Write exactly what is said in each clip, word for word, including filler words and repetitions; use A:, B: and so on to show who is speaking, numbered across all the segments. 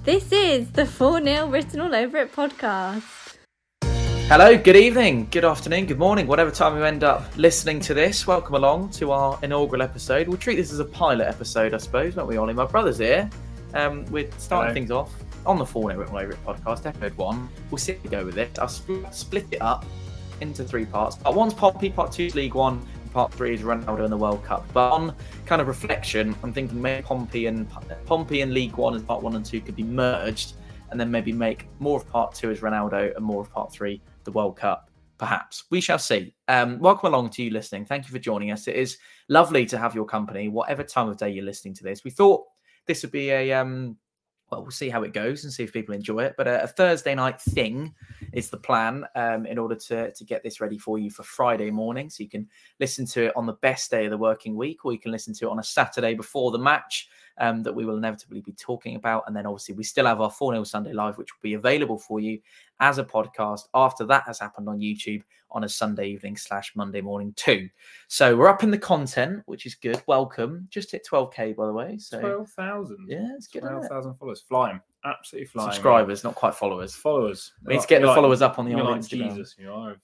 A: This is the four nil Written All Over It podcast.
B: Hello, good evening, good afternoon, good morning, whatever time you end up listening to this. Welcome along to our inaugural episode. We'll treat this as a pilot episode, I suppose, won't we, Ollie? My brother's here. Um, we're starting
C: Hello.
B: things off on the four nil Written All Over It podcast, episode one. We'll see how we go with it. I'll split, split it up into three parts. Part one's Pompey, part two's League One, part three is Ronaldo and the World Cup. But on kind of reflection, I'm thinking maybe Pompey and Pompey and League One as part one and two could be merged, and then maybe make more of part two as Ronaldo and more of part three the World Cup. Perhaps we shall see. Um, welcome along to you listening. Thank you for joining us. It is lovely to have your company, whatever time of day you're listening to this. We thought this would be a um, well, we'll see how it goes and see if people enjoy it. But a, a Thursday night thing is the plan um, in order to, to get this ready for you for Friday morning. So you can listen to it on the best day of the working week, or you can listen to it on a Saturday before the match um, that we will inevitably be talking about. And then obviously we still have our four nil Sunday Live, which will be available for you as a podcast after that has happened on YouTube on a Sunday evening slash Monday morning too. So we're up in the content, which is good. Welcome. Just hit twelve K, by the way. So
C: twelve thousand.
B: Yeah, it's good.
C: twelve thousand followers. Flying. Absolutely flying.
B: Subscribers, not quite followers.
C: Followers.
B: We need to get the
C: You're
B: followers
C: like,
B: up on the
C: you're
B: old
C: like
B: Instagram.
C: Jesus, you know, of,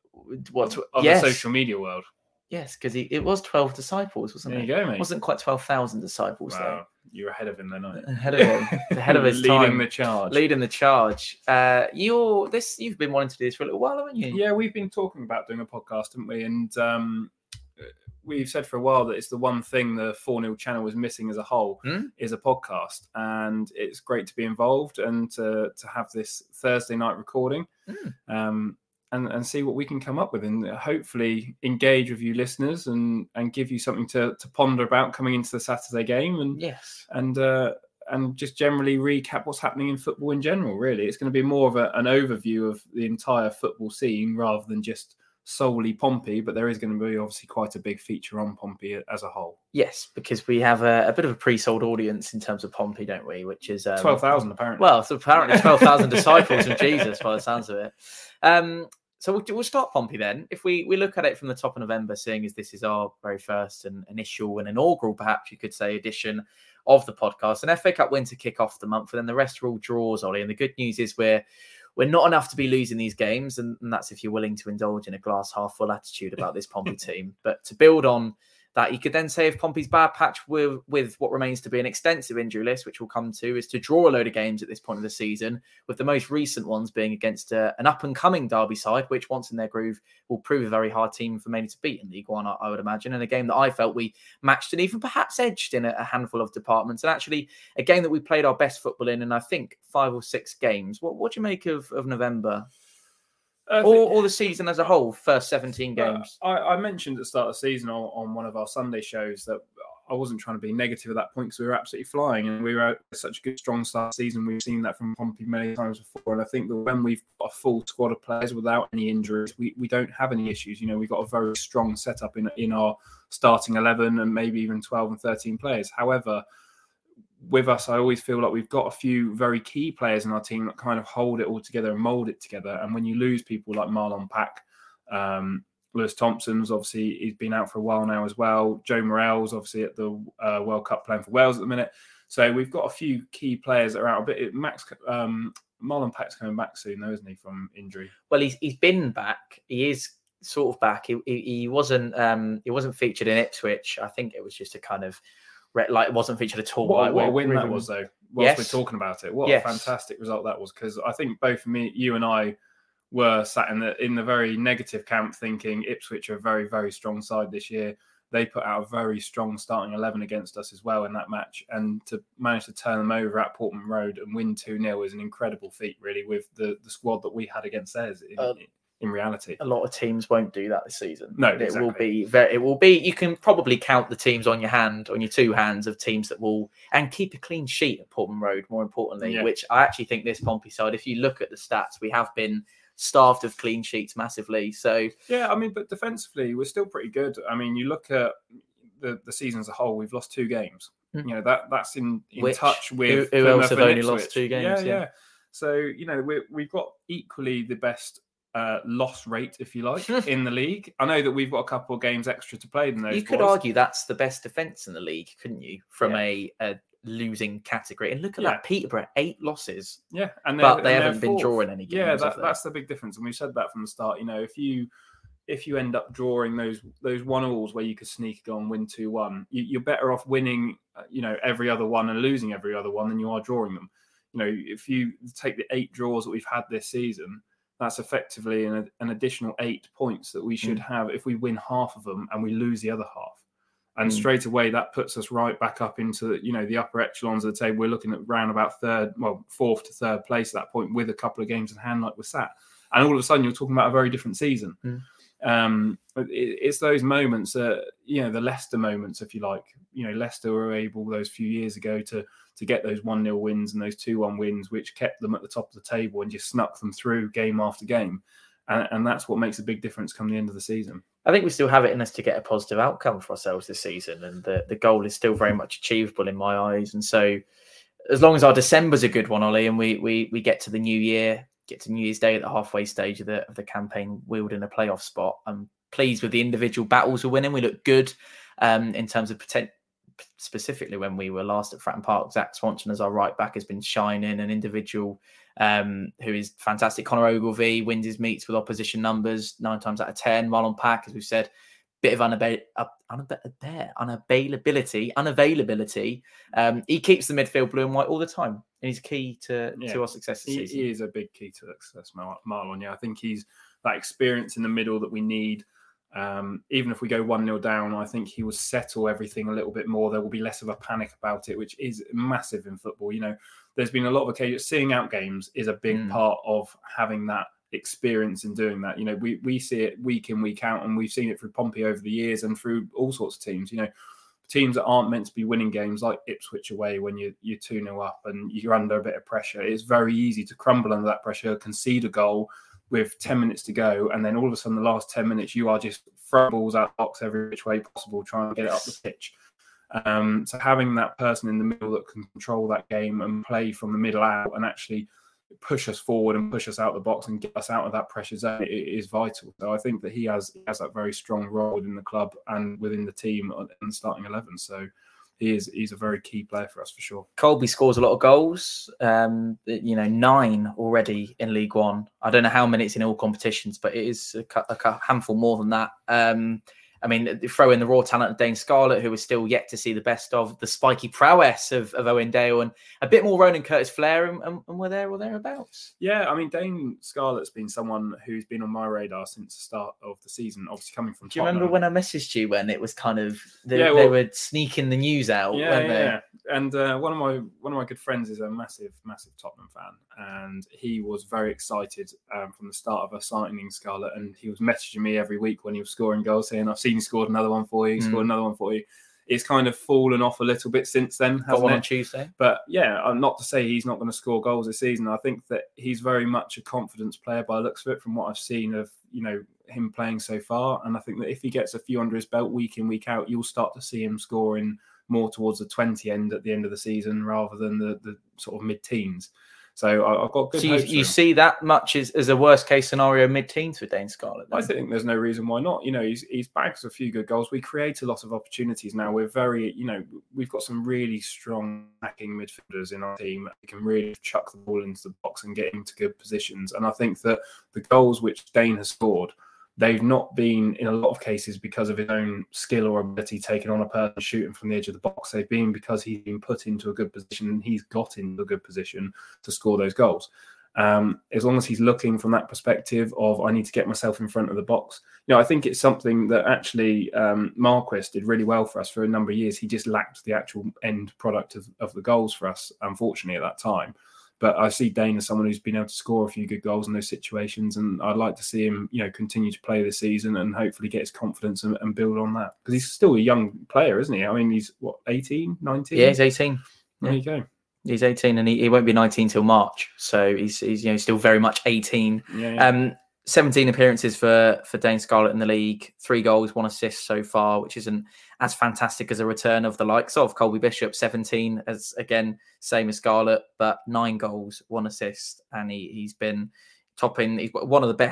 B: What?
C: of
B: yes.
C: the social media world.
B: Yes, because it was twelve disciples, wasn't
C: There
B: it?
C: you go, mate.
B: It wasn't quite twelve thousand disciples,
C: Wow. You're ahead of him then, aren't
B: though.
C: you?
B: Ahead of him. Ahead of his
C: Leading
B: time.
C: the charge.
B: Leading the charge. Uh, you're this. You've been wanting to do this for a little while, haven't you?
C: Yeah, we've been talking about doing a podcast, haven't we? And um, we've said for a while that it's the one thing the four nil channel is missing as a whole
B: Hmm?
C: is a podcast. And it's great to be involved and to, to have this Thursday night recording.
B: Hmm.
C: Um, And, and see what we can come up with, and hopefully engage with you listeners and, and give you something to, to ponder about coming into the Saturday game, and
B: Yes.
C: and uh, and just generally recap what's happening in football in general. Really, it's going to be more of a, an overview of the entire football scene rather than just solely Pompey. But there is going to be obviously quite a big feature on Pompey as a whole.
B: Yes, because we have a, a bit of a pre-sold audience in terms of Pompey, don't we? Which is um,
C: Twelve thousand apparently.
B: Well, so apparently twelve thousand disciples of Jesus, by the sounds of it. Um, so we'll, we'll start Pompey then. If we, we look at it from the top of November, seeing as this is our very first and initial and inaugural, perhaps you could say, edition of the podcast. An F A Cup win to kick off the month, and then the rest are all draws, Ollie. And the good news is we're we're not enough to be losing these games, and, and that's if you're willing to indulge in a glass half full attitude about this Pompey team. But to build on that, you could then say if Pompey's bad patch with, with what remains to be an extensive injury list, which we'll come to, is to draw a load of games at this point of the season, with the most recent ones being against uh, an up-and-coming Derby side, which once in their groove will prove a very hard team for many to beat in League One, I, I would imagine, and a game that I felt we matched and even perhaps edged in a, a handful of departments, and actually a game that we played our best football in, in I think five or six games. What, what do you make of, of November?
C: Uh,
B: Or, or the season as a whole, first seventeen games?
C: Uh, I, I mentioned at the start of the season on, on one of our Sunday shows that I wasn't trying to be negative at that point because we were absolutely flying and we were at such a good, strong start season. We've seen that from Pompey many times before. And I think that when we've got a full squad of players without any injuries, we, we don't have any issues. You know, we've got a very strong setup in, in our starting eleven and maybe even twelve and thirteen players. However, with us, I always feel like we've got a few very key players in our team that kind of hold it all together and mould it together. And when you lose people like Marlon Pack, um, Lewis Thompson's obviously, he's been out for a while now as well. Joe Morell's obviously at the uh, World Cup playing for Wales at the minute. So we've got a few key players that are out a bit. Max, um, Marlon Pack's coming back soon though, isn't he, from injury?
B: Well, he's he's been back. He is sort of back. He he, he wasn't um he wasn't featured in Ipswich. I think it was just a kind of like it wasn't featured at all.
C: What,
B: Like,
C: what a
B: we're-
C: win
B: we're
C: that
B: even-
C: was though. Whilst
B: Yes.
C: we're talking about it, what
B: Yes.
C: a fantastic result that was, because I think both me, you and I were sat in the in the very negative camp thinking Ipswich are a very, very strong side this year. They put out a very strong starting eleven against us as well in that match, and to manage to turn them over at Portman Road and win two nil is an incredible feat, really, with the, the squad that we had against theirs in,
B: Uh,
C: in reality.
B: A lot of teams won't do that this season.
C: No,
B: it
C: exactly.
B: will be very. It will be. You can probably count the teams on your hand, on your two hands, of teams that will and keep a clean sheet at Portman Road. More importantly,
C: Yeah.
B: which I actually think this Pompey side, if you look at the stats, we have been starved of clean sheets massively. So
C: Yeah, I mean, but defensively, we're still pretty good. I mean, you look at the, the season as a whole, we've lost two games.
B: Mm.
C: You know, that that's in, in
B: Which-
C: touch with
B: who- who else
C: Plymouth
B: have
C: and
B: only lost
C: Ipswich.
B: two games,
C: Yeah,
B: yeah.
C: yeah. So, you know, we we've got equally the best uh, loss rate, if you like, in the league. I know that we've got a couple of games extra to play than those
B: you could
C: boys.
B: argue that's the best defence in the league, couldn't you? From
C: Yeah.
B: a, a losing category. And look at
C: Yeah.
B: that, Peterborough, eight losses.
C: Yeah, and
B: but
C: they're-
B: they
C: and
B: haven't
C: they're
B: been
C: fourth.
B: drawing any games.
C: Yeah,
B: have
C: that,
B: they?
C: that's the big difference, and we said that from the start. You know, if you if you end up drawing those those one alls where you could sneak go and win two one, you, you're better off winning, uh, you know, every other one and losing every other one than you are drawing them. You know, if you take the eight draws that we've had this season, that's effectively an, an additional eight points that we should
B: Mm.
C: have if we win half of them and we lose the other half. And
B: Mm.
C: straight away, that puts us right back up into, you know, the upper echelons of the table. We're looking at round about third, well, fourth to third place at that point with a couple of games in hand like we're sat. And all of a sudden, you're talking about a very different season.
B: Mm.
C: Um, it, it's those moments, uh, you know, the Leicester moments, if you like. You know, Leicester were able those few years ago to to get those one nil wins and those two one wins, which kept them at the top of the table and just snuck them through game after game. And, and that's what makes a big difference come the end of the season.
B: I think we still have it in us to get a positive outcome for ourselves this season. And the, the goal is still very much achievable in my eyes. And so as long as our December's a good one, Ollie, and we we we get to the new year, get to New Year's Day at the halfway stage of the of the campaign, wielding a playoff spot, I'm pleased with the individual battles we're winning. We look good um, in terms of potential. Specifically when we were last at Fratton Park, Zach Swanson as our right back has been shining. An individual um, who is fantastic. Connor Ogilvie wins his meets with opposition numbers nine times out of ten. Marlon Pack, as we've said, bit of unabail- uh, unabail- unavailability, unavailability. Um, he keeps the midfield blue and white all the time, and he's key to,
C: Yeah.
B: to our success this
C: He,
B: season.
C: he is a big key to success, Mar- Marlon. Yeah, I think he's that experience in the middle that we need. Um, even if we go one nil down, I think he will settle everything a little bit more. There will be less of a panic about it, which is massive in football. You know, there's been a lot of occasions. Seeing out games is a big
B: Mm.
C: part of having that experience in doing that. You know, we we see it week in, week out, and we've seen it through Pompey over the years and through all sorts of teams. You know, teams that aren't meant to be winning games like Ipswich away when you, you're two nil up and you're under a bit of pressure. It's very easy to crumble under that pressure, concede a goal with ten minutes to go, and then all of a sudden the last ten minutes you are just throwing balls out the box every which way possible, trying to get it up the pitch. Um, so having that person in the middle that can control that game and play from the middle out and actually push us forward and push us out the box and get us out of that pressure zone is vital. So I think that he has he has that very strong role within the club and within the team and the starting eleven. So he is he's a very key player for us for sure.
B: Colby scores a lot of goals, um, you know, nine already in League One. I don't know how many it's in all competitions, but it is a, cu- a cu- handful more than that. Um, I mean, throw in the raw talent of Dane Scarlett, who is still yet to see the best of the spiky prowess of, of Owen Dale, and a bit more Ronan Curtis Flair, and, and, and we're there or thereabouts.
C: Yeah, I mean, Dane Scarlett's been someone who's been on my radar since the start of the season, obviously coming from
B: Do you
C: Tottenham.
B: remember when I messaged you when it was kind of, they,
C: Yeah, well-
B: they were sneaking the news out,
C: Yeah,
B: weren't they?
C: yeah. And uh, one of my one of my good friends is a massive, massive Tottenham fan, and he was very excited um, from the start of us signing Scarlett, and he was messaging me every week when he was scoring goals, saying, "I've seen you scored another one for you, you
B: Mm.
C: scored another one for you." It's kind of fallen off a little bit since then,
B: Got
C: hasn't
B: one
C: it?
B: on Tuesday.
C: But yeah, uh, not to say he's not going to score goals this season. I think that he's very much a confidence player by the looks of it, from what I've seen of you know him playing so far. And I think that if he gets a few under his belt week in, week out, you'll start to see him scoring more towards the twenty end at the end of the season rather than the, the sort of mid-teens. So I, I've got good
B: So you,
C: hopes for
B: you
C: him.
B: see that much as, as a worst case scenario mid-teens for Dane Scarlett?
C: I
B: then?
C: think there's no reason why not. You know, he's he's bagged a few good goals. We create a lot of opportunities now. We're very, you know, we've got some really strong attacking midfielders in our team. We can really chuck the ball into the box and get into good positions. And I think that the goals which Dane has scored, they've not been, in a lot of cases, because of his own skill or ability taking on a person shooting from the edge of the box. They've been because he's been put into a good position and he's got into a good position to score those goals. Um, as long as he's looking from that perspective of, I need to get myself in front of the box. You know, I think it's something that actually um, Marquis did really well for us for a number of years. He just lacked the actual end product of, of the goals for us, unfortunately, at that time. But I see Dane as someone who's been able to score a few good goals in those situations, and I'd like to see him, you know, continue to play this season and hopefully get his confidence and, and build on that. Because he's still a young player, isn't he? I mean, he's, what, eighteen, nineteen?
B: Yeah, he's eighteen.
C: There
B: Yeah.
C: you go.
B: He's eighteen, and he, he won't be nineteen till March. So he's, he's you know still very much eighteen.
C: Yeah, yeah.
B: Um, seventeen appearances for for Dane Scarlett in the league, three goals, one assist so far, which isn't as fantastic as a return of the likes of Colby Bishop. seventeen, as again same as Scarlett, but nine goals, one assist, and he he's been topping. He's one of the best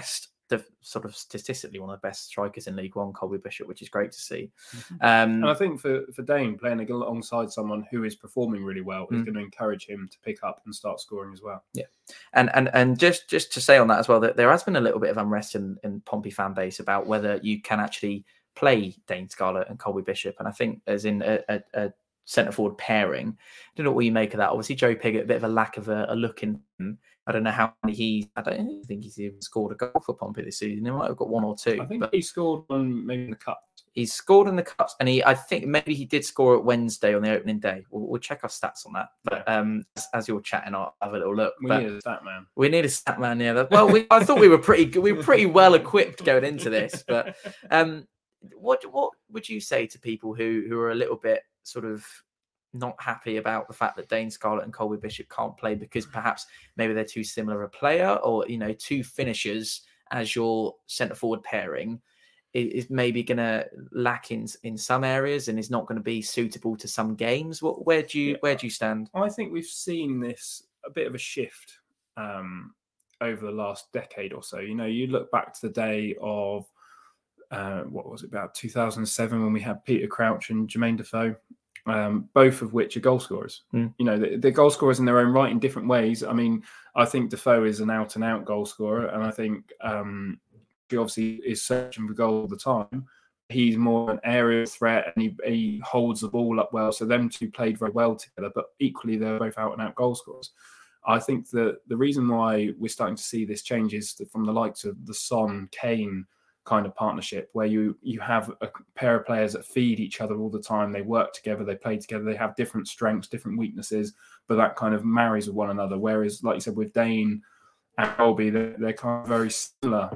B: the sort of statistically one of the best strikers in League One, Colby Bishop, which is great to see.
C: Mm-hmm.
B: Um,
C: and I think for, for Dane, playing alongside someone who is performing really well is
B: mm.
C: going to encourage him to pick up and start scoring as well.
B: Yeah. And and and just, just to say on that as well, that there has been a little bit of unrest in, in Pompey fan base about whether you can actually play Dane Scarlett and Colby Bishop. And I think as in a, a, a centre forward pairing, I don't know what you make of that. Obviously, Joe Pigott, a bit of a lack of a, a look in him. I don't know how many he. I don't think he's even scored a goal for Pompey this season. He might have got one or two.
C: I think
B: but
C: he scored one maybe in the cup.
B: He's scored in the cups, and he. I think maybe he did score at Wednesday on the opening day. We'll, we'll check our stats on that. But
C: Yeah.
B: um, as, as you're chatting, I'll have a little look.
C: We
B: but
C: need a stat man.
B: We need a stat man. Yeah. That, well, we, I thought we were pretty. good. We were pretty well equipped going into this. But um, what what would you say to people who who are a little bit sort of not happy about the fact that Dane Scarlett and Colby Bishop can't play because perhaps maybe they're too similar a player, or, you know, two finishers as your centre forward pairing is, is maybe going to lack in in some areas and is not going to be suitable to some games? What where do you
C: Yeah.
B: where do you stand?
C: I think we've seen this a bit of a shift um, over the last decade or so. You know, you look back to the day of uh, what was it, about two thousand seven, when we had Peter Crouch and Jermaine Defoe. Um, both of which are goal scorers.
B: Mm.
C: You know, they're, they're goal scorers in their own right in different ways. I mean, I think Defoe is an out and out goal scorer, and I think um, he obviously is searching for goal all the time. He's more an aerial threat, and he, he holds the ball up well. So them two played very well together, but equally they're both out and out goal scorers. I think that the reason why we're starting to see this change is from the likes of the Son Kane kind of partnership, where you you have a pair of players that feed each other all the time. They work together, they play together, they have different strengths, different weaknesses, but that kind of marries with one another. Whereas, like you said, with Dane and Colby, they're, they're kind of very similar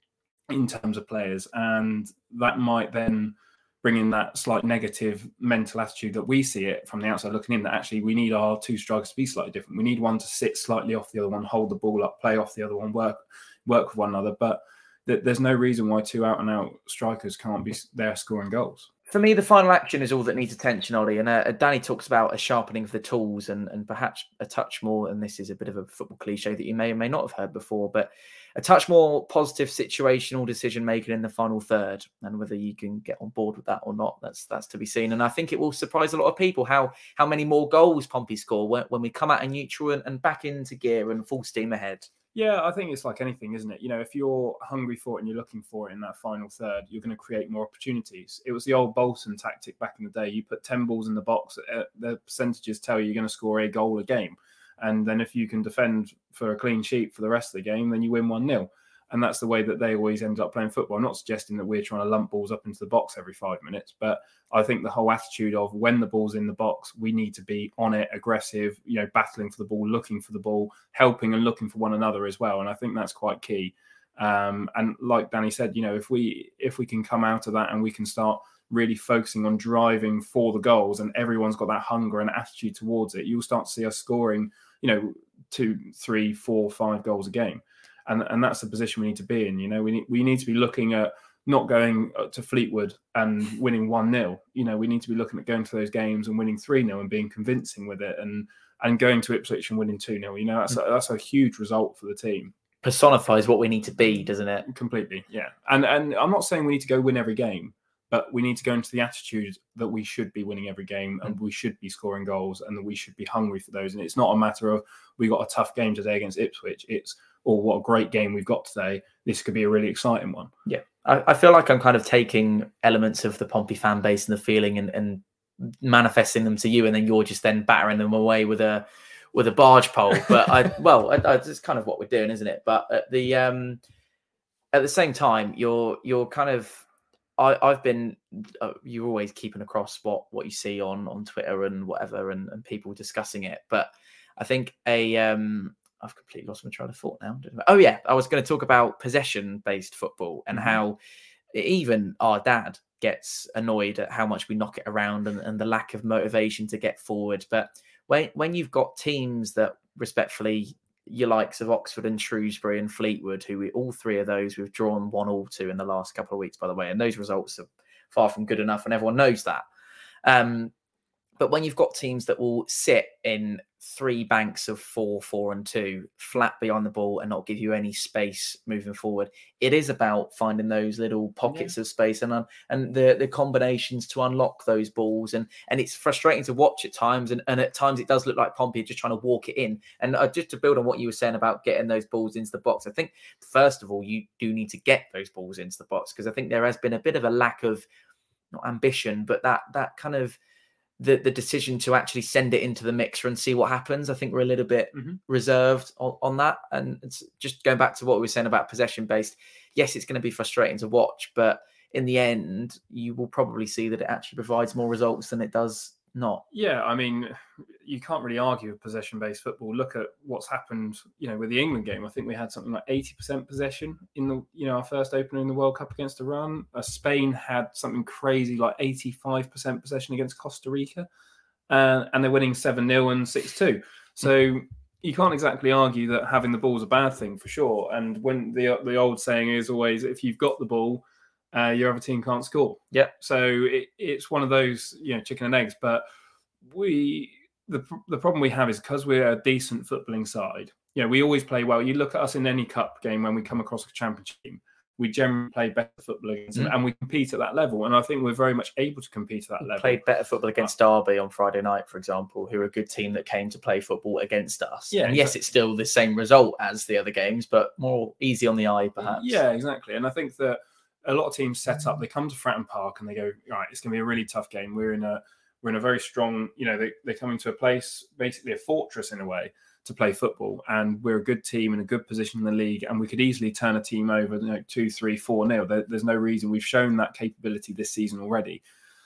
C: in terms of players, and that might then bring in that slight negative mental attitude that we see it from the outside looking in, that actually we need our two strikers to be slightly different. We need one to sit slightly off the other one, hold the ball up, play off the other one, work work with one another, but there's no reason why two out-and-out strikers can't be there scoring goals.
B: For me, the final action is all that needs attention, Ollie. And uh, Danny talks about a sharpening of the tools and, and perhaps a touch more, and this is a bit of a football cliche that you may or may not have heard before, but a touch more positive situational decision-making in the final third. And whether you can get on board with that or not, that's that's to be seen. And I think it will surprise a lot of people how how many more goals Pompey score when, when we come out of neutral and, and back into gear and full steam ahead.
C: Yeah, I think it's like anything, isn't it? You know, if you're hungry for it and you're looking for it in that final third, you're going to create more opportunities. It was the old Bolton tactic back in the day. You put ten balls in the box, uh, the percentages tell you you're going to score a goal a game. And then if you can defend for a clean sheet for the rest of the game, then you win one nil. And that's the way that they always end up playing football. I'm not suggesting that we're trying to lump balls up into the box every five minutes, but I think the whole attitude of when the ball's in the box, we need to be on it, aggressive, you know, battling for the ball, looking for the ball, helping and looking for one another as well. And I think that's quite key. Um, and like Danny said, you know, if we if we can come out of that and we can start really focusing on driving for the goals and everyone's got that hunger and attitude towards it, you'll start to see us scoring, you know, two, three, four, five goals a game. And, and that's the position we need to be in. You know, we need, we need to be looking at not going to Fleetwood and winning one nil. You know, we need to be looking at going to those games and winning three nil and being convincing with it, and and going to Ipswich and winning two nil. You know, that's a, that's a huge result for the team.
B: Personifies what we need to be, doesn't it?
C: Completely, yeah. And and I'm not saying we need to go win every game, but we need to go into the attitude that we should be winning every game and we should be scoring goals and that we should be hungry for those. And it's not a matter of we got a tough game today against Ipswich. It's, oh, what a great game we've got today. This could be a really exciting one.
B: Yeah. I, I feel like I'm kind of taking elements of the Pompey fan base and the feeling and, and manifesting them to you, and then you're just then battering them away with a with a barge pole. But I, well, I, I, it's kind of what we're doing, isn't it? But at the um, at the same time, you're you're kind of I, I've been uh, you're always keeping across what what you see on on Twitter and whatever, and, and people discussing it. But I think a um, I've completely lost my train of thought now. Oh yeah, I was going to talk about possession-based football and mm-hmm. how even our dad gets annoyed at how much we knock it around and, and the lack of motivation to get forward. But when when you've got teams that respectfully, your likes of Oxford and Shrewsbury and Fleetwood, who we, all three of those we've drawn one all to in the last couple of weeks, by the way, and those results are far from good enough, and everyone knows that. Um, but when you've got teams that will sit in three banks of four, four, and two flat behind the ball and not give you any space moving forward. It is about finding those little pockets yeah. of space and um, and the the combinations to unlock those balls. And and it's frustrating to watch at times. And, and at times it does look like Pompey are just trying to walk it in. And uh, just to build on what you were saying about getting those balls into the box, I think first of all you do need to get those balls into the box, because I think there has been a bit of a lack of not ambition, but that that kind of the the decision to actually send it into the mixer and see what happens. I think we're a little bit mm-hmm. reserved on, on that. And it's just going back to what we were saying about possession based. Yes, it's going to be frustrating to watch, but in the end, you will probably see that it actually provides more results than it does not.
C: Yeah, I mean, you can't really argue with possession-based football. Look at what's happened, you know, with the England game. I think we had something like eighty percent possession in the, you know, our first opener in the World Cup against Iran. Uh, Spain had something crazy like eighty-five percent possession against Costa Rica, uh, and they're winning seven nil and six two. So you can't exactly argue that having the ball is a bad thing, for sure. And when the the old saying is always, if you've got the ball, Uh, your other team can't score.
B: Yeah.
C: So it, it's one of those, you know, chicken and eggs. But we, the the problem we have is because we're a decent footballing side, you know, we always play well. You look at us in any cup game when we come across a championship team, we generally play better football against them, mm. and we compete at that level. And I think we're very much able to compete at that
B: we
C: level.
B: Played better football against Derby on Friday night, for example, who are a good team that came to play football against us.
C: Yeah,
B: and
C: exactly.
B: yes, it's still the same result as the other games, but more easy on the eye, perhaps.
C: Yeah, exactly. And I think that a lot of teams set up, they come to Fratton Park and they go, right, it's going to be a really tough game. We're in a we're in a very strong, you know, they, they come into a place, basically a fortress in a way, to play football. And we're a good team in a good position in the league. And we could easily turn a team over, you know, two, three, four nil. There, there's no reason. We've shown that capability this season already.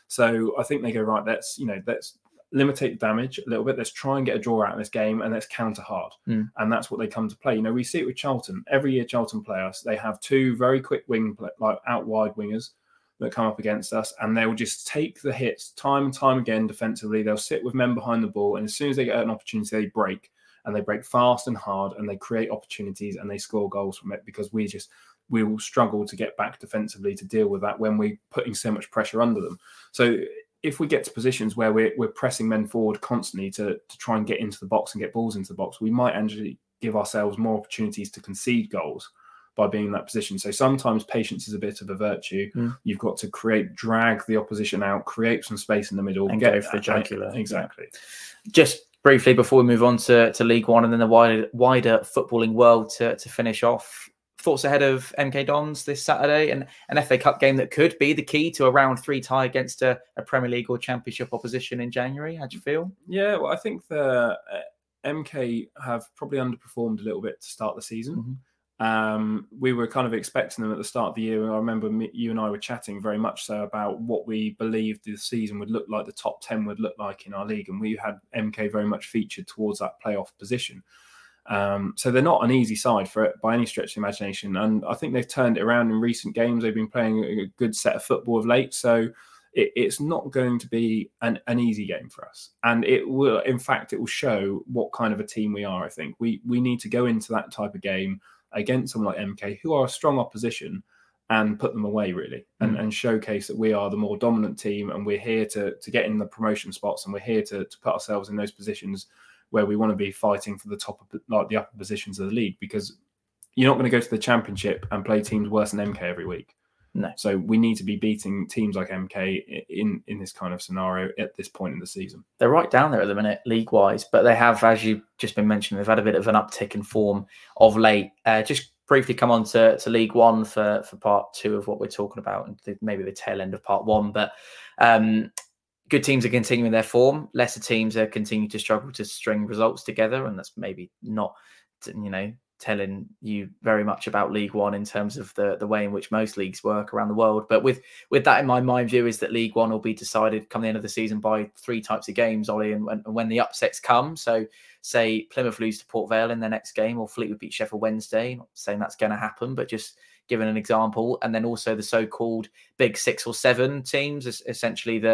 C: So I think they go, right, let's, you know, let's limitate the damage a little bit. Let's try and get a draw out of this game and let's counter hard.
B: Mm.
C: And that's what they come to play. You know, we see it with Charlton. Every year Charlton play us, they have two very quick wing, play, like out wide wingers that come up against us, and they will just take the hits time and time again defensively. They'll sit with men behind the ball, and as soon as they get an opportunity, they break, and they break fast and hard, and they create opportunities and they score goals from it, because we just we will struggle to get back defensively to deal with that when we're putting so much pressure under them. So if we get to positions where we're, we're pressing men forward constantly to, to try and get into the box and get balls into the box, we might actually give ourselves more opportunities to concede goals by being in that position. So sometimes patience is a bit of a virtue. Mm. You've got to create, drag the opposition out, create some space in the middle.
B: And get go for the jugular.
C: Exactly.
B: Just briefly before we move on to, to League One and then the wider, wider footballing world to, to finish off, thoughts ahead of M K Dons this Saturday and an F A Cup game that could be the key to a round three tie against a, a Premier League or Championship opposition in January. How do you feel?
C: Yeah, well, I think the uh, M K have probably underperformed a little bit to start the season. Mm-hmm. Um, we were kind of expecting them at the start of the year. I remember me, you and I were chatting very much so about what we believed the season would look like, the top ten would look like in our league. And we had M K very much featured towards that playoff position. Um, so they're not an easy side for it by any stretch of the imagination. And I think they've turned it around in recent games. They've been playing a good set of football of late. So it, it's not going to be an, an easy game for us. And it will, in fact, it will show what kind of a team we are, I think. We, we need to go into that type of game against someone like M K, who are a strong opposition, and put them away, really, and, mm. and showcase that we are the more dominant team and we're here to, to get in the promotion spots and we're here to, to put ourselves in those positions where we want to be fighting for the top of like the upper positions of the league, because you're not going to go to the Championship and play teams worse than M K every week.
B: No.
C: So we need to be beating teams like M K in, in this kind of scenario at this point in the season.
B: They're right down there at the minute, league-wise, but they have, as you've just been mentioning, they've had a bit of an uptick in form of late. Uh, just briefly come on to, to League One for, for part two of what we're talking about, and maybe the tail end of part one. But um, good teams are continuing their form. Lesser teams are continuing to struggle to string results together, and that's maybe not, you know, telling you very much about League One in terms of the, the way in which most leagues work around the world. But with with that in mind, my view is that League One will be decided come the end of the season by three types of games, Ollie, and when, when the upsets come. So say Plymouth lose to Port Vale in their next game, or Fleetwood beat Sheffield Wednesday. Not saying that's going to happen, but just giving an example. And then also the so-called big six or seven teams, essentially the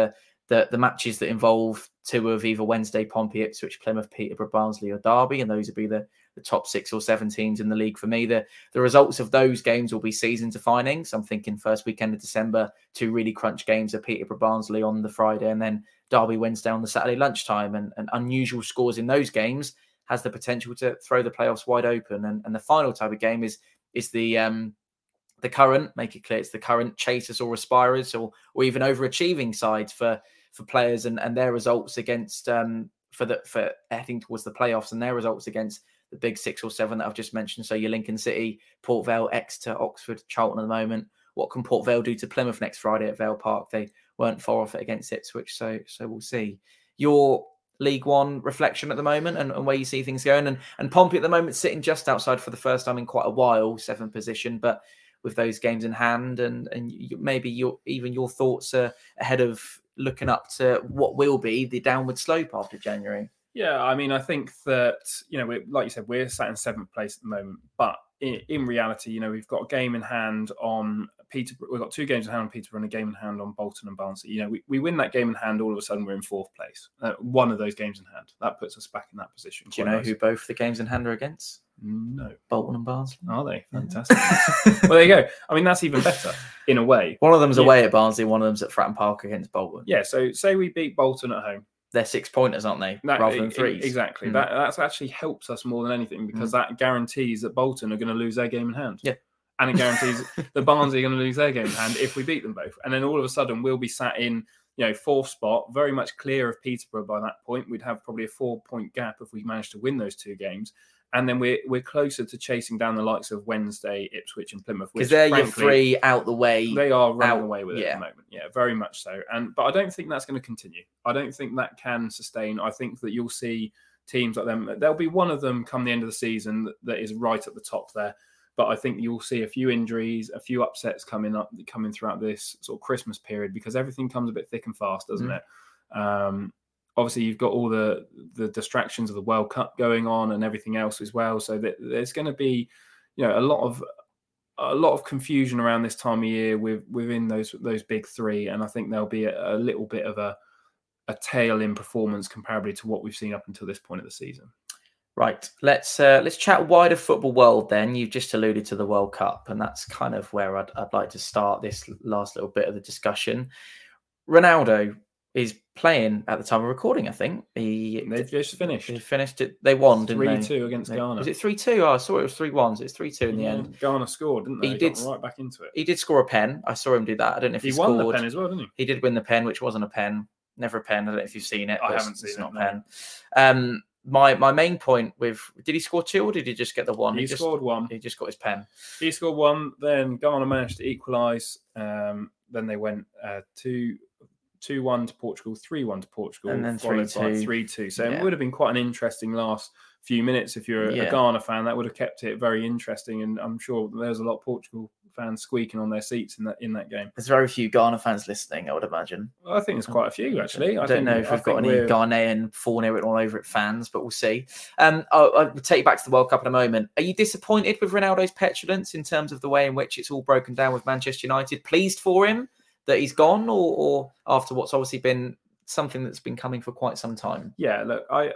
B: the, the matches that involve two of either Wednesday, Pompey, Ipswich, Plymouth, Peterborough, Barnsley or Derby, and those would be the, the top six or seven teams in the league for me. The, the results of those games will be season defining. So I'm thinking first weekend of December, two really crunch games of Peterborough, Barnsley on the Friday, and then Derby Wednesday on the Saturday lunchtime. And, and unusual scores in those games has the potential to throw the playoffs wide open. And, and the final type of game is is the um, the current, make it clear, it's the current chasers or aspirers or or even overachieving sides for for players and, and their results against um, for the for heading towards the playoffs and their results against the big six or seven that I've just mentioned. So your Lincoln City, Port Vale, Exeter, Oxford, Charlton at the moment. What can Port Vale do to Plymouth next Friday at Vale Park? They weren't far off it against Ipswich, so so we'll see. Your League One reflection at the moment and, and where you see things going, and and Pompey at the moment sitting just outside for the first time in quite a while, seventh position, but with those games in hand, and and you, maybe your even your thoughts are ahead of looking up to what will be the downward slope after January.
C: Yeah, I mean, I think that, you know, we, like you said, we're sat in seventh place at the moment, but in, in reality, you know, we've got a game in hand on Peterborough. We've got two games in hand on Peterborough and a game in hand on Bolton and Barnsley. You know, we, we win that game in hand, all of a sudden we're in fourth place. Uh, one of those games in hand. That puts us back in that position.
B: Do you know nice. who both the games in hand are against?
C: No.
B: Bolton and Barnsley.
C: Are they? Fantastic. Well, there you go. I mean, that's even better in a way.
B: One of them's
C: yeah.
B: away at Barnsley, one of them's at Fratton Park against Bolton.
C: Yeah, so say we beat Bolton at home.
B: They're six pointers, aren't they?
C: That,
B: rather than threes.
C: Exactly.
B: Mm.
C: That that's actually helps us more than anything because mm. that guarantees that Bolton are going to lose their game in hand.
B: Yeah.
C: And it guarantees that Barnsley are going to lose their game in hand if we beat them both. And then all of a sudden we'll be sat in, you know, fourth spot, very much clear of Peterborough by that point. We'd have probably a four-point gap if we managed to win those two games. And then we're we're closer to chasing down the likes of Wednesday, Ipswich, and Plymouth.
B: Because they're frankly, your three out the way.
C: They are running
B: out,
C: away with
B: yeah.
C: it at the moment. Yeah, very much so. And but I don't think that's going to continue. I don't think that can sustain. I think that you'll see teams like them. There'll be one of them come the end of the season that, that is right at the top there. But I think you'll see a few injuries, a few upsets coming up, coming throughout this sort of Christmas period because everything comes a bit thick and fast, doesn't mm. it? Um, Obviously, you've got all the, the distractions of the World Cup going on and everything else as well. So that there's going to be, you know, a lot of a lot of confusion around this time of year with within those those big three. And I think there'll be a, a little bit of a a tail in performance comparably to what we've seen up until this point of the season.
B: Right. Let's uh, let's chat wider football world then. You've just alluded to the World Cup, and that's kind of where I'd I'd like to start this last little bit of the discussion. Ronaldo is playing at the time of recording, I think. He
C: they just finished.
B: They finished it. They won, didn't
C: three
B: they?
C: three two against
B: they,
C: Ghana.
B: Was it three two? Oh, I saw it was three one. It's three two in the
C: yeah,
B: end.
C: Ghana scored, didn't they?
B: He,
C: he
B: did
C: got right back into it.
B: He did score a pen. I saw him do that. I don't know if he,
C: he
B: scored.
C: won the pen as well, didn't he?
B: He did win the pen, which wasn't a pen. Never a pen. I don't know if you've seen it.
C: I
B: but
C: haven't
B: it's,
C: seen
B: it's
C: it.
B: not
C: No.
B: a pen. Um, my my main point with did he score two or did he just get the one?
C: He,
B: he just,
C: scored one.
B: He just got his pen.
C: He scored one. Then Ghana managed to equalise. Um, then they went uh, two. two one to Portugal, three one to Portugal,
B: and then
C: followed
B: three two.
C: by three two. So
B: yeah.
C: it would have been quite an interesting last few minutes if you're a,
B: yeah.
C: a Ghana fan. That would have kept it very interesting, and I'm sure there's a lot of Portugal fans squeaking on their seats in that in that game.
B: There's very few Ghana fans listening, I would imagine.
C: Well, I think there's quite a few, actually.
B: I,
C: I
B: don't
C: think,
B: know if
C: I
B: we've got any
C: we're...
B: Ghanaian fawn written all over it fans, but we'll see. Um, I'll, I'll take you back to the World Cup in a moment. Are you disappointed with Ronaldo's petulance in terms of the way in which it's all broken down with Manchester United? Pleased for him that he's gone, or, or after what's obviously been something that's been coming for quite some time?
C: Yeah, look, I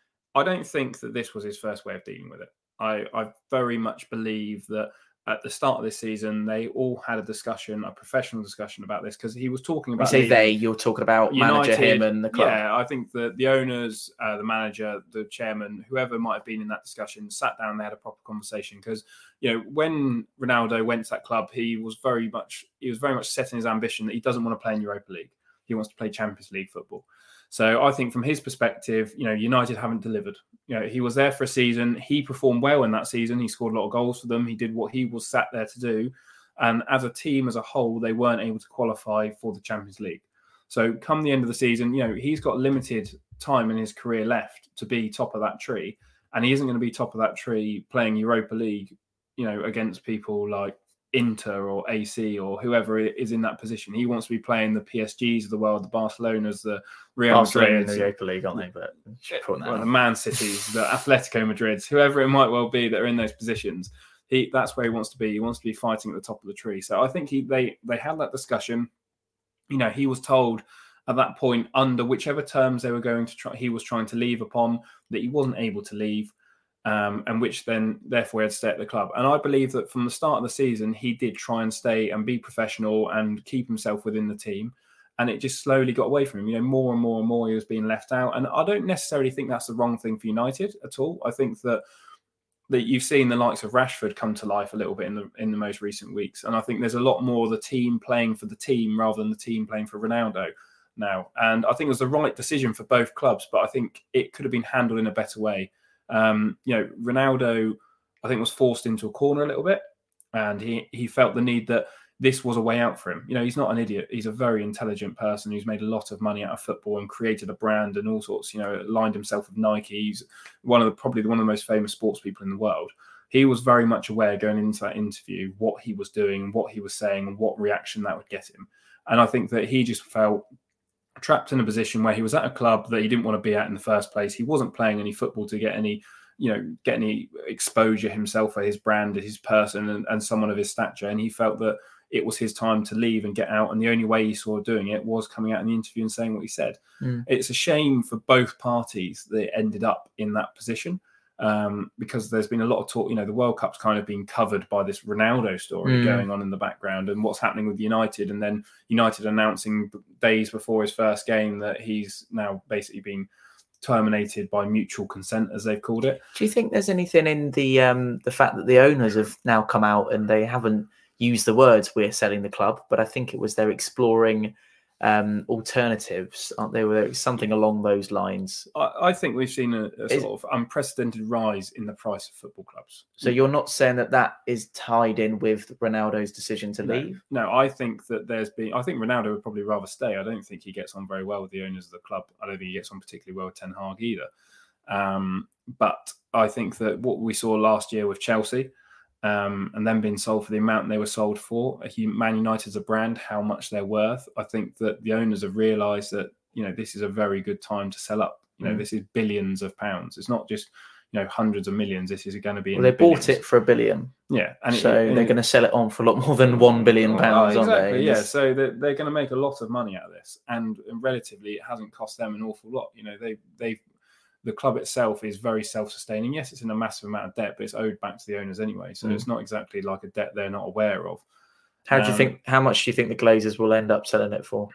C: I don't think that this was his first way of dealing with it. I, I very much believe that at the start of this season, they all had a discussion, a professional discussion about this, because he was talking about...
B: You say
C: leaving.
B: they, you're talking about
C: United,
B: manager, him and the club.
C: Yeah, I think the, the owners, uh, the manager, the chairman, whoever might have been in that discussion, sat down and they had a proper conversation. Because, you know, when Ronaldo went to that club, he was very much he was very much setting his ambition that he doesn't want to play in Europa League. He wants to play Champions League football. So I think from his perspective, you know, United haven't delivered. You know, he was there for a season. He performed well in that season. He scored a lot of goals for them. He did what he was sat there to do. And as a team, as a whole, they weren't able to qualify for the Champions League. So come the end of the season, you know, he's got limited time in his career left to be top of that tree. And he isn't going to be top of that tree playing Europa League, you know, against people like Inter or A C or whoever is in that position. He wants to be playing the P S Gs of the world, the Barcelonas, the Real Madrid,
B: the Europa League, aren't they? But
C: well, the Man Cities, the Atletico Madrids, whoever it might well be that are in those positions. He that's where he wants to be. He wants to be fighting at the top of the tree. So I think he they they had that discussion. You know, he was told at that point under whichever terms they were going to try, he was trying to leave upon, that he wasn't able to leave, um, and which then therefore he had to stay at the club. And I believe that from the start of the season, he did try and stay and be professional and keep himself within the team. And it just slowly got away from him. You know, more and more and more he was being left out. And I don't necessarily think that's the wrong thing for United at all. I think that that you've seen the likes of Rashford come to life a little bit in the in the most recent weeks. And I think there's a lot more of the team playing for the team rather than the team playing for Ronaldo now. And I think it was the right decision for both clubs, but I think it could have been handled in a better way. Um, you know, Ronaldo, I think, was forced into a corner a little bit, and he he felt the need that this was a way out for him. You know, he's not an idiot. He's a very intelligent person who's made a lot of money out of football and created a brand and all sorts, you know, aligned himself with Nike. He's one of the, probably one of the most famous sports people in the world. He was very much aware going into that interview, what he was doing, what he was saying, and what reaction that would get him. And I think that he just felt trapped in a position where he was at a club that he didn't want to be at in the first place. He wasn't playing any football to get any, you know, get any exposure himself for his brand, his person, and, and someone of his stature. And he felt that it was his time to leave and get out. And the only way he saw doing it was coming out in the interview and saying what he said. Mm. It's a shame for both parties that it ended up in that position, um, because there's been a lot of talk, you know, the World Cup's kind of been covered by this Ronaldo story mm. going on in the background and what's happening with United. And then United announcing days before his first game that he's now basically been terminated by mutual consent, as they've called it.
B: Do you think there's anything in the um, the fact that the owners have now come out and they haven't use the words "we're selling the club," but I think it was they're exploring um, alternatives, aren't they? Were something along those lines.
C: I, I think we've seen a, a sort of unprecedented rise in the price of football clubs.
B: So you're not saying that that is tied in with Ronaldo's decision to
C: no,
B: leave?
C: No, I think that there's been. I think Ronaldo would probably rather stay. I don't think he gets on very well with the owners of the club. I don't think he gets on particularly well with Ten Hag either. Um, but I think that what we saw last year with Chelsea, Um, and then being sold for the amount they were sold for, Man United's a brand, how much they're worth. I think that the owners have realised that, you know, this is a very good time to sell up. You know, mm. this is billions of pounds. It's not just, you know, hundreds of millions. This is going to be.
B: Well, they
C: billions.
B: bought it for a billion.
C: Yeah,
B: and so it, they're going to sell it on for a lot more than one billion pounds.
C: Oh, exactly.
B: Aren't they?
C: Yeah, this... so they're, they're going to make a lot of money out of this, and, and relatively, it hasn't cost them an awful lot. You know, they they. The club itself is very self-sustaining. Yes, it's in a massive amount of debt, but it's owed back to the owners anyway. So mm. it's not exactly like a debt they're not aware of.
B: How do you um, think? How much do you think the Glazers will end up selling it for?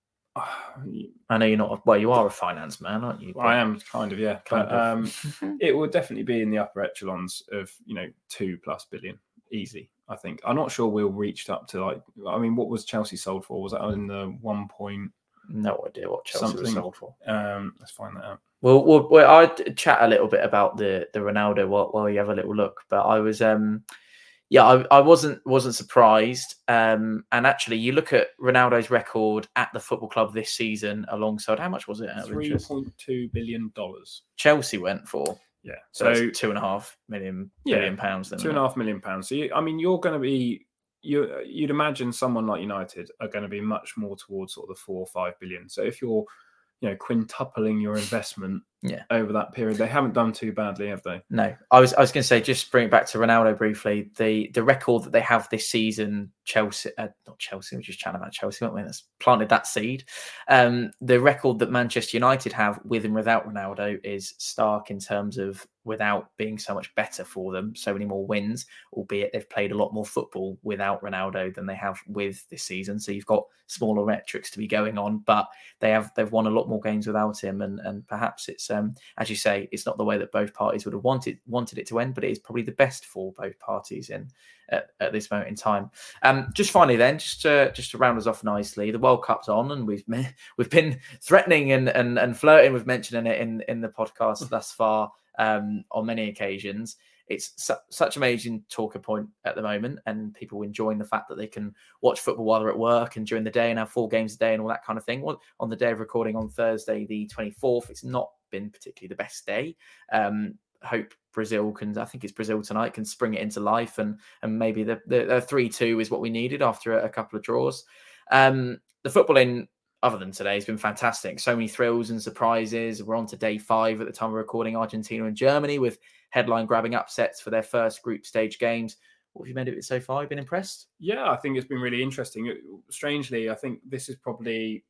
B: I know you're not. Well, you are a finance man, aren't you?
C: I am kind of, yeah. Kind but, of. Um, it will definitely be in the upper echelons of, you know, two plus billion, easy. I think. I'm not sure we'll reach up to like. I mean, what was Chelsea sold for? Was that in the one point?
B: No idea what Chelsea
C: something.
B: was sold for.
C: Um, let's find that out.
B: Well, well, well, I'd chat a little bit about the the Ronaldo while, while you have a little look. But I was, um, yeah, I, I wasn't wasn't surprised. Um, and actually, you look at Ronaldo's record at the football club this season, alongside how much was it?
C: Three point two billion dollars.
B: Chelsea went for.
C: Yeah,
B: so, so two and a half million yeah, billion pounds. Then,
C: two and a half million pounds. So you, I mean, you're going to be. You, you'd imagine someone like United are going to be much more towards sort of the four or five billion. So if you're, you know, quintupling your investment
B: yeah.
C: over that period, they haven't done too badly, have they?
B: No, I was I was going to say, just bring it back to Ronaldo briefly. The the record that they have this season, Chelsea, uh, not Chelsea, we're just chatting about Chelsea, weren't we? That's planted that seed. Um, the record that Manchester United have with and without Ronaldo is stark in terms of without being so much better for them, so many more wins, albeit they've played a lot more football without Ronaldo than they have with this season. So you've got smaller metrics to be going on, but they have they've won a lot more games without him, and and perhaps it's um as you say, it's not the way that both parties would have wanted wanted it to end, but it is probably the best for both parties in at, at this moment in time. Um, just finally, then, just to just to round us off nicely, the World Cup's on, and we've we've been threatening and and and flirting with mentioning it in in the podcast thus far. Um, on many occasions, it's su- such an amazing talker point at the moment, and people enjoying the fact that they can watch football while they're at work and during the day and have four games a day and all that kind of thing. Well, on the day of recording on Thursday, the twenty-fourth, it's not been particularly the best day. Um, hope Brazil can, I think it's Brazil tonight, can spring it into life, and and maybe the the three two is what we needed after a, a couple of draws. Um, the footballing, other than today, has been fantastic. So many thrills and surprises. We're on to day five at the time of recording. Argentina and Germany with headline-grabbing upsets for their first group stage games. What have you made of it so far? Have you been impressed?
C: Yeah, I think it's been really interesting. Strangely, I think this is probably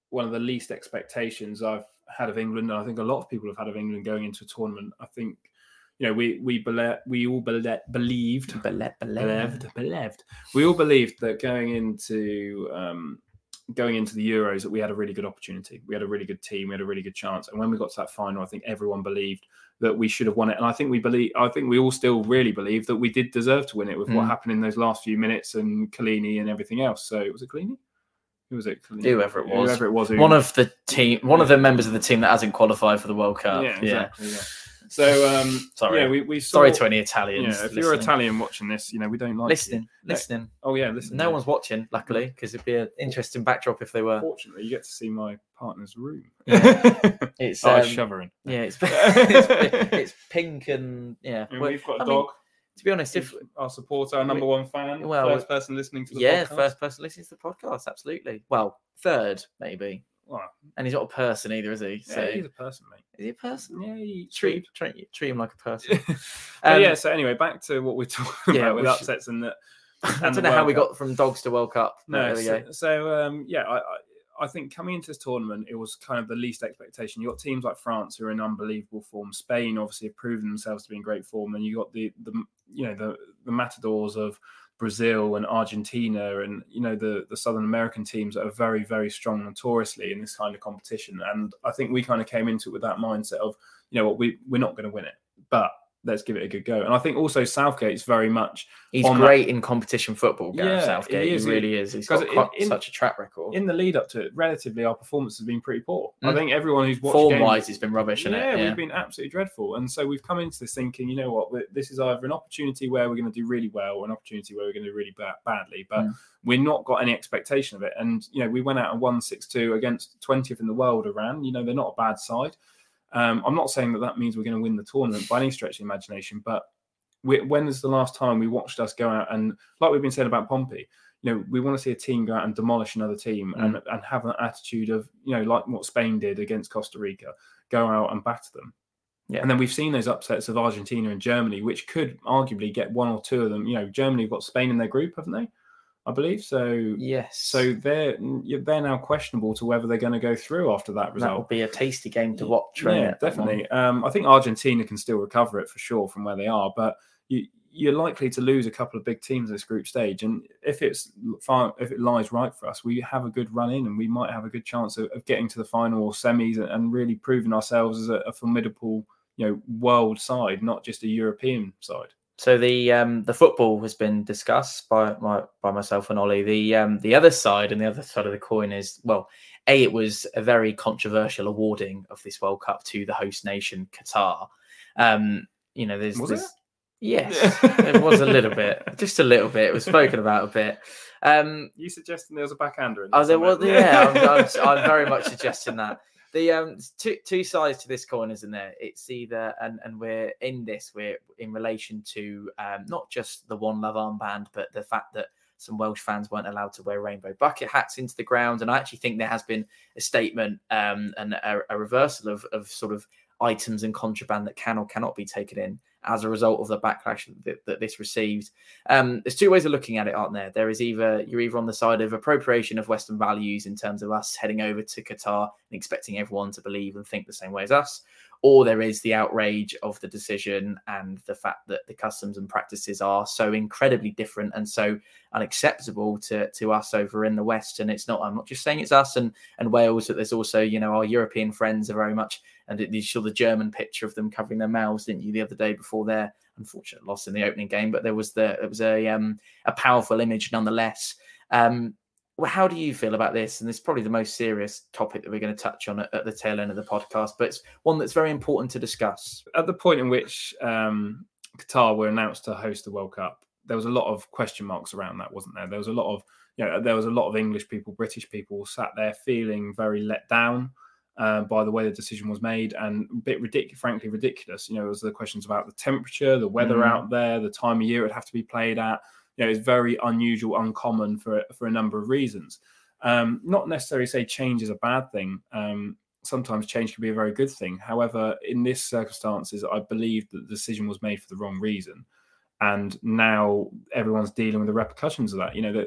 C: one of the least expectations I've had of England, and I think a lot of people have had of England going into a tournament. I think, you know, we we bele- we all bele- believed,
B: Bele-
C: believed, believed, we all believed that going into um, going into the Euros that we had a really good opportunity. We had a really good team. We had a really good chance. And when we got to that final, I think everyone believed that we should have won it. And I think we believe, I think we all still really believe that we did deserve to win it with mm. what happened in those last few minutes and Collini and everything else. So was it Collini? Who was it? Collini?
B: Whoever it was.
C: Whoever it was. Who...
B: One of the team, one of the members of the team that hasn't qualified for the World Cup.
C: Yeah, exactly. Yeah. yeah. So, um,
B: sorry,
C: yeah, we, we saw,
B: sorry to any Italians.
C: Yeah, if
B: listening.
C: you're Italian watching this, you know we don't like
B: listening,
C: you.
B: listening.
C: No. Oh yeah, listening.
B: No yeah. one's watching, luckily, because it'd be an interesting backdrop if they were.
C: Fortunately, you get to see my partner's room.
B: Yeah. It's
C: oh,
B: um,
C: shovering.
B: Yeah, it's it's, it's pink and yeah.
C: And we've got a
B: I
C: dog.
B: Mean, to be honest, if
C: our supporter, our number one fan,
B: well,
C: first person listening to the
B: yeah,
C: podcast.
B: first person listening to the podcast, absolutely. Well, third maybe.
C: Well,
B: and he's not a person either, is he? So
C: yeah, he's a person, mate.
B: Is he a person?
C: Yeah, he
B: treat treat, treat him like a person.
C: um, yeah. So anyway, back to what we're talking
B: yeah,
C: about with
B: should...
C: upsets and that.
B: I don't know how we Cup. got from dogs to World Cup.
C: No, so, so um, yeah, I, I I think coming into this tournament, it was kind of the least expectation. You got teams like France who are in unbelievable form. Spain obviously have proven themselves to be in great form, and you got the the you know the the matadors of Brazil and Argentina and, you know, the, the Southern American teams that are very, very strong notoriously in this kind of competition. And I think we kind of came into it with that mindset of, you know what, we, we're not going to win it, but let's give it a good go. And I think also Southgate's very much...
B: He's great that. in competition football, Gareth
C: yeah,
B: Southgate.
C: He, is.
B: he really is. He's got quite, in, such a track record.
C: In the lead up to it, relatively, our performance has been pretty poor. Mm. I think everyone who's watched
B: Form-wise,
C: games,
B: it's been rubbish,
C: yeah,
B: isn't it?
C: Yeah,
B: we've
C: been absolutely dreadful. And so we've come into this thinking, you know what, this is either an opportunity where we're going to do really well or an opportunity where we're going to do really bad, badly. But mm. we're not got any expectation of it. And, you know, we went out and won six two against twentieth in the world, Iran. You know, they're not a bad side. Um, I'm not saying that that means we're going to win the tournament by any stretch of the imagination, but we, when is the last time we watched us go out and, like we've been saying about Pompey, you know, we want to see a team go out and demolish another team mm. and, and have an attitude of, you know, like what Spain did against Costa Rica, go out and batter them. Yeah. And then we've seen those upsets of Argentina and Germany, which could arguably get one or two of them. You know, Germany have got Spain in their group, haven't they? I believe so.
B: Yes.
C: So they're they're now questionable to whether they're going to go through after that result.
B: That would be a tasty game to watch.
C: Yeah, right? Definitely. Um, I think Argentina can still recover it for sure from where they are, but you, you're likely to lose a couple of big teams in this group stage. And if it's if it lies right for us, we have a good run in, and we might have a good chance of, of getting to the final or semis and, and really proving ourselves as a, a formidable, you know, world side, not just a European side.
B: So the um, the football has been discussed by my by myself and Ollie. The um, the other side and the other side of the coin is, well, A, it was a very controversial awarding of this World Cup to the host nation, Qatar. Um, you know, there's,
C: was
B: there's
C: it?
B: Yes, it was a little bit, just a little bit. It was spoken about a bit. Um,
C: you suggesting there was a backhander in
B: this? Oh, there was. Yeah, I'm, I'm, I'm very much suggesting that. The um two two sides to this coin, isn't there? It's either and and we're in this we're in relation to um not just the One Love armband, but the fact that some Welsh fans weren't allowed to wear rainbow bucket hats into the ground. And I actually think there has been a statement um and a, a reversal of of sort of items and contraband that can or cannot be taken in as a result of the backlash that, that this received. Um, there's two ways of looking at it, aren't there? There is either, you're either on the side of appropriation of Western values in terms of us heading over to Qatar and expecting everyone to believe and think the same way as us, or there is the outrage of the decision and the fact that the customs and practices are so incredibly different and so unacceptable to, to us over in the West. And it's not, I'm not just saying it's us and, and Wales, but there's also, you know, our European friends are very much, and you saw the German picture of them covering their mouths, didn't you, the other day before their unfortunate loss in the opening game? But there was the it was a um, a powerful image nonetheless. Um, well, how do you feel about this? And this is probably the most serious topic that we're going to touch on at, at the tail end of the podcast, but it's one that's very important to discuss.
C: At the point in which um, Qatar were announced to host the World Cup, there was a lot of question marks around that, wasn't there? There was a lot of, you know, there was a lot of English people, British people sat there feeling very let down Uh, by the way the decision was made, and a bit ridiculous, frankly ridiculous. You know, it was the questions about the temperature, the weather mm. out there, the time of year it'd have to be played at. You know, it's very unusual, uncommon for for a number of reasons. Um, not necessarily say change is a bad thing. Um, sometimes change can be a very good thing. However, in this circumstances, I believe that the decision was made for the wrong reason, and now everyone's dealing with the repercussions of that. You know that.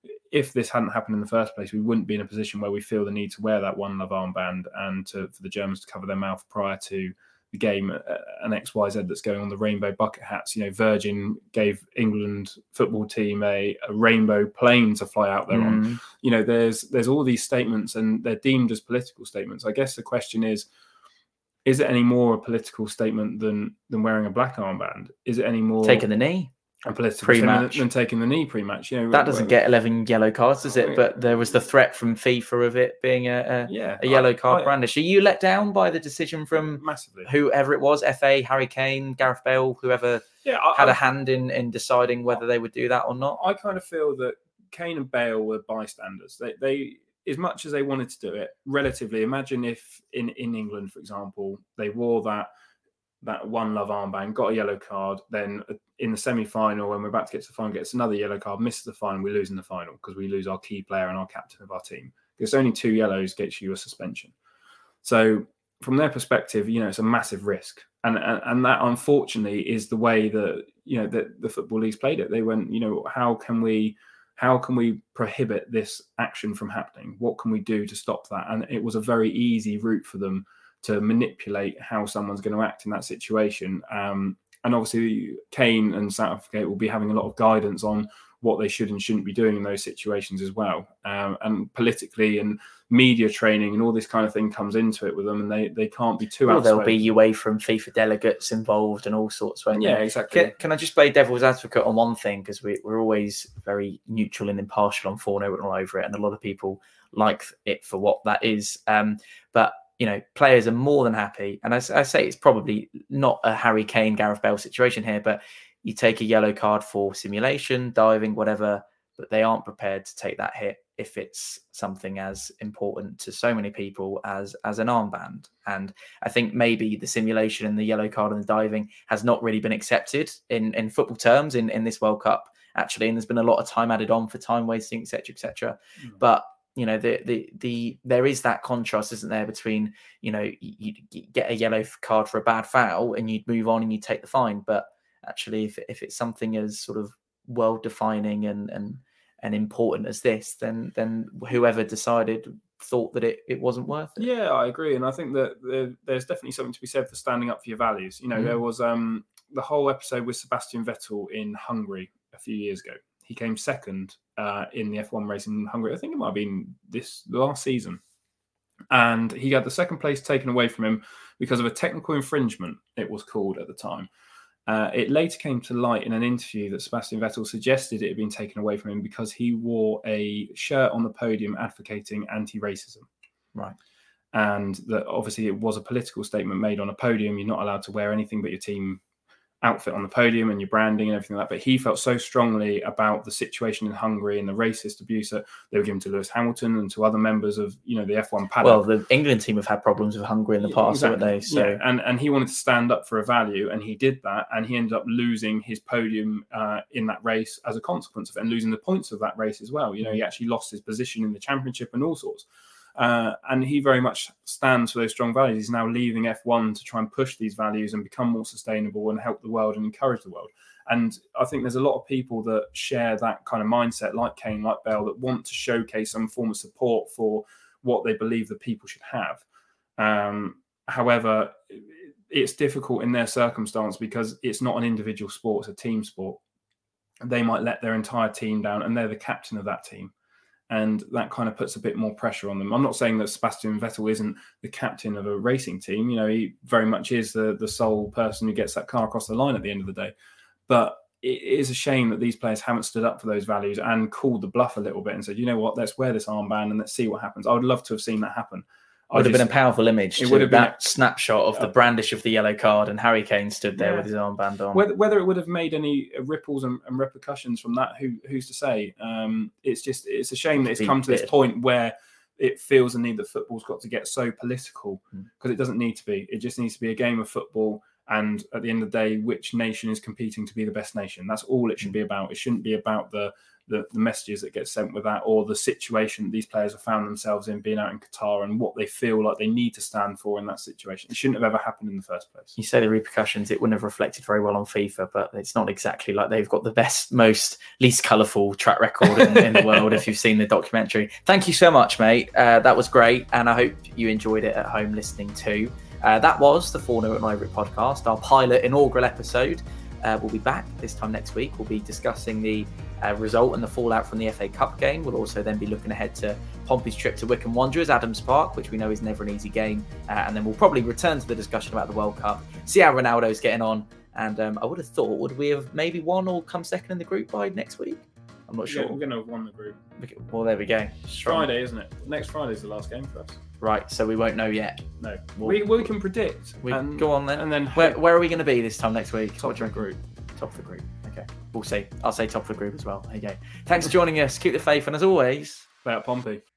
C: if this hadn't happened in the first place, we wouldn't be in a position where we feel the need to wear that One Love armband and to, for the Germans to cover their mouth prior to the game, uh, an X Y Z that's going on the rainbow bucket hats. You know, Virgin gave England football team a, a rainbow plane to fly out there mm. on. You know, there's there's all these statements and they're deemed as political statements. I guess the question is, is it any more a political statement than than wearing a black armband? Is it any more
B: taking the knee?
C: A political
B: pre-match
C: than taking the knee pre-match? You know,
B: that doesn't get eleven yellow cards, does it? But there was the threat from FIFA of it being a, a,
C: yeah,
B: a yellow card
C: I,
B: brandish. Are you let down by the decision from
C: massively
B: whoever it was, F A, Harry Kane, Gareth Bale, whoever
C: yeah, I,
B: had
C: I,
B: a hand in, in deciding whether they would do that or not?
C: I kind of feel that Kane and Bale were bystanders. They, they as much as they wanted to do it, relatively, imagine if in, in England, for example, they wore that that One Love armband, got a yellow card, then in the semi-final, when we're about to get to the final, gets another yellow card, misses the final, we lose in the final because we lose our key player and our captain of our team. Because only two yellows gets you a suspension. So from their perspective, you know, it's a massive risk. And, and and that, unfortunately, is the way that, you know, that the Football League's played it. They went, you know, how can we how can we prohibit this action from happening? What can we do to stop that? And it was a very easy route for them to manipulate how someone's going to act in that situation. Um, and obviously, Kane and Southgate will be having a lot of guidance on what they should and shouldn't be doing in those situations as well. Um, and politically and media training and all this kind of thing comes into it with them, and they, they can't be too
B: well,
C: outside.
B: There'll be away from FIFA delegates involved and all sorts. Won't
C: yeah,
B: there?
C: exactly.
B: Can, can I just play devil's advocate on one thing? Because we, we're always very neutral and impartial on four no and all over it, and a lot of people like it for what that is. Um, but you know, players are more than happy. And I, I say it's probably not a Harry Kane, Gareth Bale situation here, but you take a yellow card for simulation, diving, whatever, but they aren't prepared to take that hit if it's something as important to so many people as as an armband. And I think maybe the simulation and the yellow card and the diving has not really been accepted in, in football terms in, in this World Cup, actually. And there's been a lot of time added on for time wasting, et cetera, et cetera. Mm. But you know, the, the the there is that contrast, isn't there, between, you know, you, you get a yellow card for a bad foul and you'd move on and you take the fine. But actually, if if it's something as sort of world defining and and and important as this, then then whoever decided thought that it, it wasn't worth it.
C: Yeah, I agree. And I think that there, there's definitely something to be said for standing up for your values. You know, mm. there was um the whole episode with Sebastian Vettel in Hungary a few years ago. He came second uh, in the F one race in Hungary. I think it might have been this last season. And he had the second place taken away from him because of a technical infringement, it was called at the time. Uh, it later came to light in an interview that Sebastian Vettel suggested it had been taken away from him because he wore a shirt on the podium advocating anti-racism.
B: Right.
C: And that obviously it was a political statement made on a podium. You're not allowed to wear anything but your team outfit on the podium and your branding and everything like that. But he felt so strongly about the situation in Hungary and the racist abuse that they were given to Lewis Hamilton and to other members of, you know, the F one paddock.
B: Well, the England team have had problems with Hungary in the past,
C: exactly.
B: haven't they? So,
C: yeah. and and he wanted to stand up for a value, and he did that, and he ended up losing his podium uh, in that race as a consequence of it, and losing the points of that race as well. You know, he actually lost his position in the championship and all sorts. Uh, and he very much stands for those strong values. He's now leaving F one to try and push these values and become more sustainable and help the world and encourage the world. And I think there's a lot of people that share that kind of mindset, like Kane, like Bale, that want to showcase some form of support for what they believe that people should have. Um, however, it's difficult in their circumstance because it's not an individual sport, it's a team sport. They might let their entire team down and they're the captain of that team. And that kind of puts a bit more pressure on them. I'm not saying that Sebastian Vettel isn't the captain of a racing team. You know, he very much is the, the sole person who gets that car across the line at the end of the day. But it is a shame that these players haven't stood up for those values and called the bluff a little bit and said, you know what, let's wear this armband and let's see what happens. I would love to have seen that happen.
B: It would have been a powerful image.
C: It
B: to
C: would have
B: that
C: been,
B: snapshot of the brandish of the yellow card and Harry Kane stood there yeah. with his armband on.
C: Whether, whether it would have made any ripples and, and repercussions from that, who who's to say? Um, it's just it's a shame that it's come to this point where it feels the need that football's got to get so political because mm. it doesn't need to be. It just needs to be a game of football, And at the end of the day, which nation is competing to be the best nation? That's all it should be about. It shouldn't be about the the, the messages that get sent with that, or the situation that these players have found themselves in being out in Qatar and what they feel like they need to stand for in that situation. It shouldn't have ever happened in the first place.
B: You say the repercussions, it wouldn't have reflected very well on FIFA, but it's not exactly like they've got the best, most, least colourful track record in, in the world if you've seen the documentary. Thank you so much, mate. Uh, that was great, and I hope you enjoyed it at home listening too. Uh, that was the four nil at Over It podcast, our pilot inaugural episode. Uh, we'll be back this time next week. We'll be discussing the uh, result and the fallout from the F A Cup game. We'll also then be looking ahead to Pompey's trip to Wycombe Wanderers, Adams Park, which we know is never an easy game. Uh, and then we'll probably return to the discussion about the World Cup, see how Ronaldo's getting on. And um, I would have thought, would we have maybe won or come second in the group by next week? I'm not sure.
C: Yeah, we're going to have won the group.
B: Well, there we go. Strong.
C: Friday, isn't it? Next Friday's the last game for us.
B: Right, so we won't know yet.
C: No.
B: We'll,
C: we, we can predict.
B: We,
C: and,
B: go on then.
C: And then
B: where, where are we going to be this time next week?
C: Top of the group.
B: Top of the group. Okay. We'll see. I'll say top of the group as well. There you go. Thanks for joining us. Keep the faith. And as always,
C: about Pompey.